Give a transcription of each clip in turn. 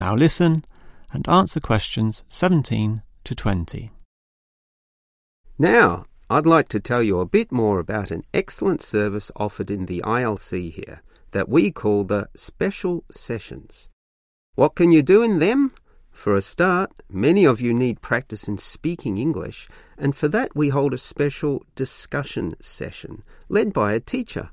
Now listen and answer questions 17 to 20. Now, I'd like to tell you a bit more about an excellent service offered in the ILC here that we call the Special Sessions. What can you do in them? For a start, many of you need practice in speaking English, and for that we hold a special discussion session led by a teacher.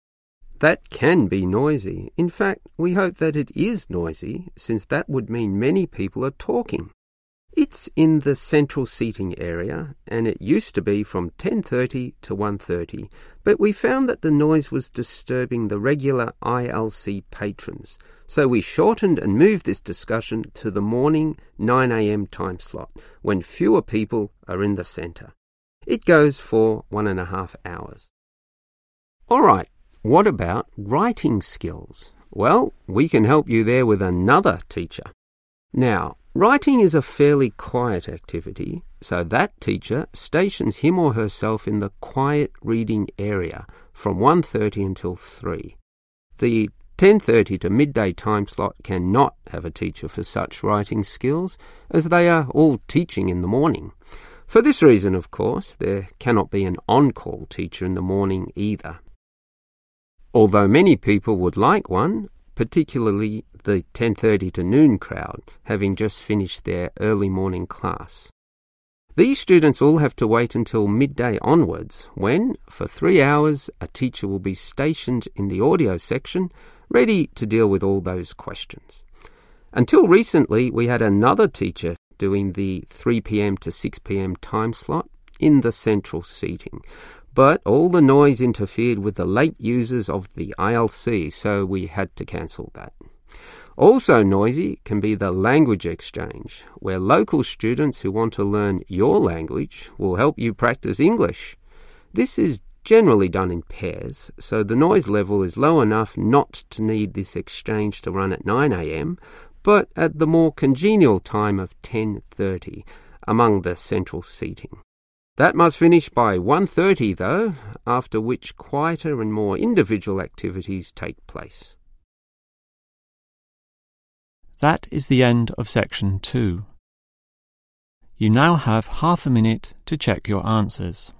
That can be noisy. In fact, we hope that it is noisy, since that would mean many people are talking. It's in the central seating area, and it used to be from 10:30 to 1:30, but we found that the noise was disturbing the regular ILC patrons, so we shortened and moved this discussion to the morning 9 a.m. time slot, when fewer people are in the centre. It goes for 1.5 hours. All right. What about writing skills? Well, we can help you there with another teacher. Now, writing is a fairly quiet activity, so that teacher stations him or herself in the quiet reading area from 1:30 until 3. The 10:30 to midday time slot cannot have a teacher for such writing skills, as they are all teaching in the morning. For this reason, of course, there cannot be an on-call teacher in the morning either. Although many people would like one, particularly the 10:30 to noon crowd, having just finished their early morning class. These students all have to wait until midday onwards, when, for 3 hours, a teacher will be stationed in the audio section, ready to deal with all those questions. Until recently, we had another teacher doing the 3 p.m. to 6 p.m. time slot in the central seating. But all the noise interfered with the late users of the ILC, so we had to cancel that. Also noisy can be the language exchange, where local students who want to learn your language will help you practice English. This is generally done in pairs, so the noise level is low enough not to need this exchange to run at 9 a.m, but at the more congenial time of 10:30 among the central seating. That must finish by 1:30 though, after which quieter and more individual activities take place. That is the end of section 2. You now have half a minute to check your answers.